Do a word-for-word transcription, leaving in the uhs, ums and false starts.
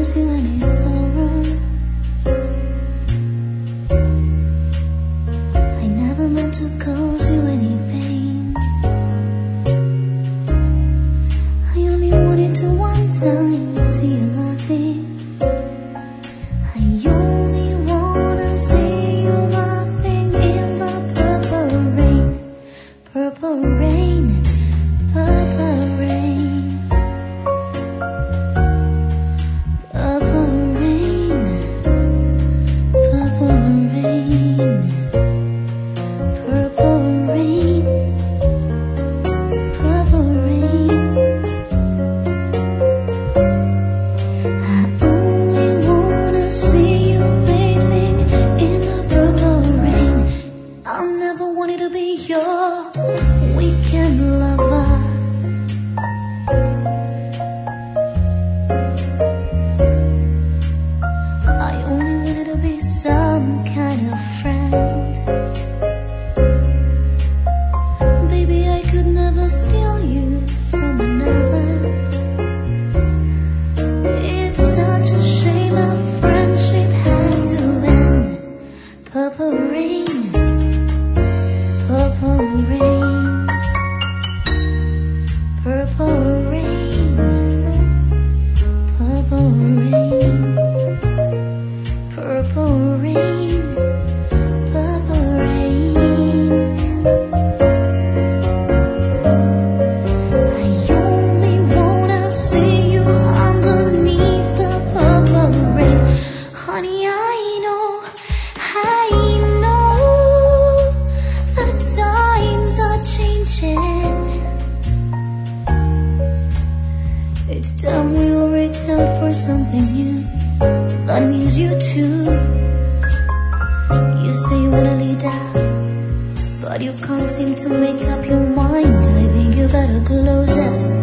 cause you any sorrow. I never meant to cause you any pain. I only wanted to one time see you laughing. I only wanna see you laughing in the purple rain. Purple rain, purple rain, purple rain, purple rain, purple rain, purple rain. I only wanna see you bathing in the purple rain. I'll never want it to be your weekend lover. I only wanted to be some kind of friend. Baby, I could never steal you from another. It's such a shame our friendship had to end. Purple rain, purple rain, purple rain, purple rain, purple rain, purple rain. I only wanna see you underneath the purple rain. Honey, I know, I know the times are changing. It's time we all reach out for something new. That means you too. You say you wanna lead out, but you can't seem to make up your mind. I think you better close up.